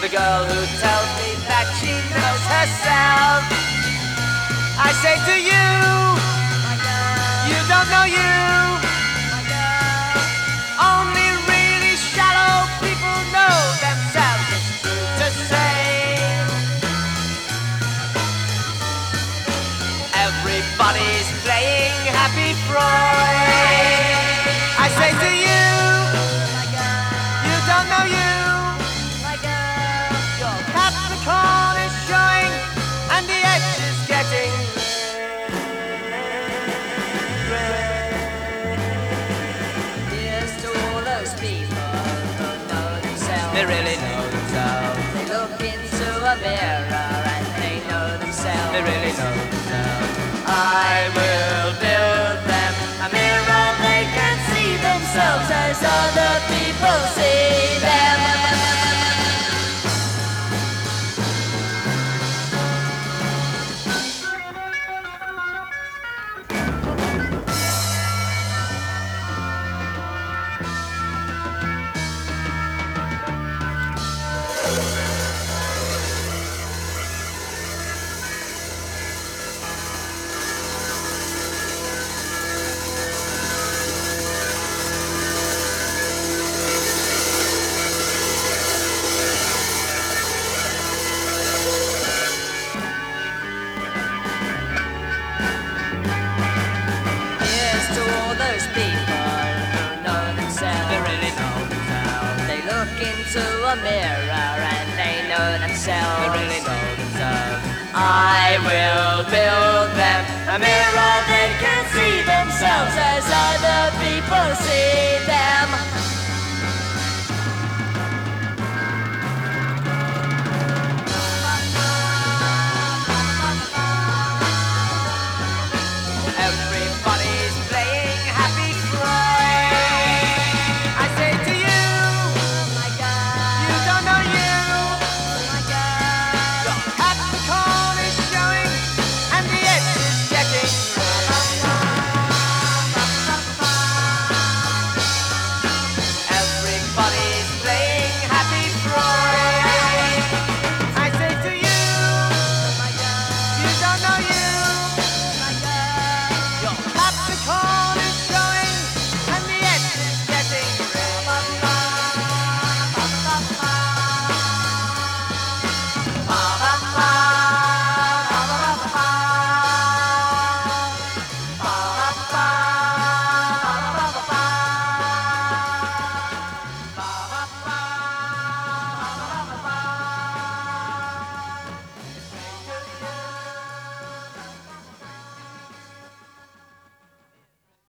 the girl who tells me that she knows herself. I say to you, you don't know you. Only really shallow people know themselves. It's true to say. Everybody's playing Happy Friday. I say to you, you don't know you. Your Capricorn is showing and the edge is getting red. Here's to all those people who know themselves. They really know themselves. They look into a mirror and they know themselves. They really know themselves. I will build them a mirror they can see themselves as other people see them. Those people who know themselves. They really know themselves. They look into a mirror and they know themselves. They really know themselves. I will build them a mirror they can see themselves as other people see them.